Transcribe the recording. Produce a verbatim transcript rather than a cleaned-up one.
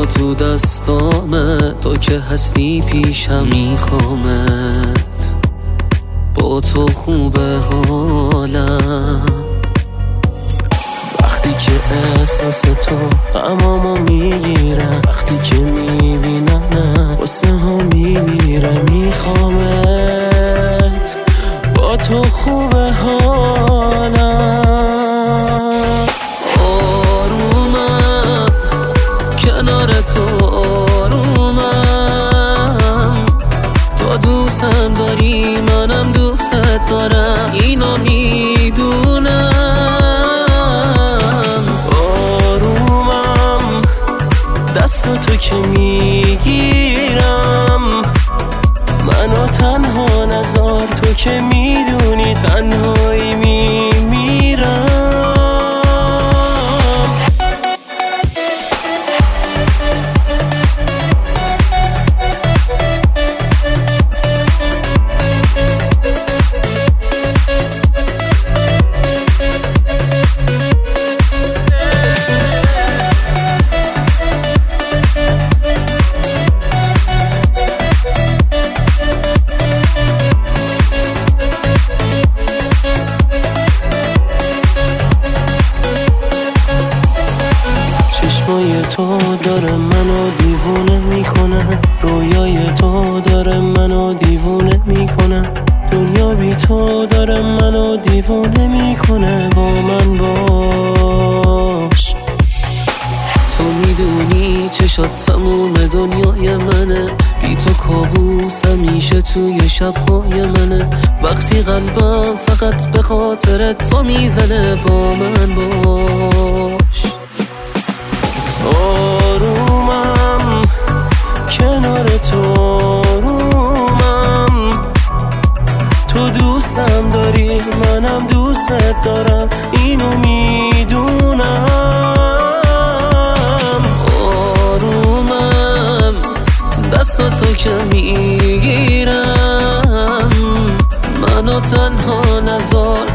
تو تو دستامه، تو که هستی پیشم میخوامت، با تو خوبه حالم. وقتی که احساس تو غمامو میگیرم، وقتی که میبینم واسه ها میمیره، میخوامت، با تو خوبه حالم. آرومم کنار تو، آرومم، تو دوستم داری منم دوست دارم، اینو میدونم. آرومم دست تو که میگیرم، منو تنها نذار، تو که میدونی تنهایی میمیرم. چشمای تو داره منو دیوونه میکنه، رویای تو داره منو دیوونه میکنه، دنیا بی تو داره منو دیوونه میکنه، با من باش. تو میدونی چشات تموم دنیای منه، بی تو کابوس همیشه توی شبهای منه، وقتی قلبم فقط به خاطر تو میزنه، با من باش. آرومم کنار تو، آرومم، تو دوستم داری منم دوست دارم، اینو میدونم. آرومم دستاتو که میگیرم، منو تنها نذار،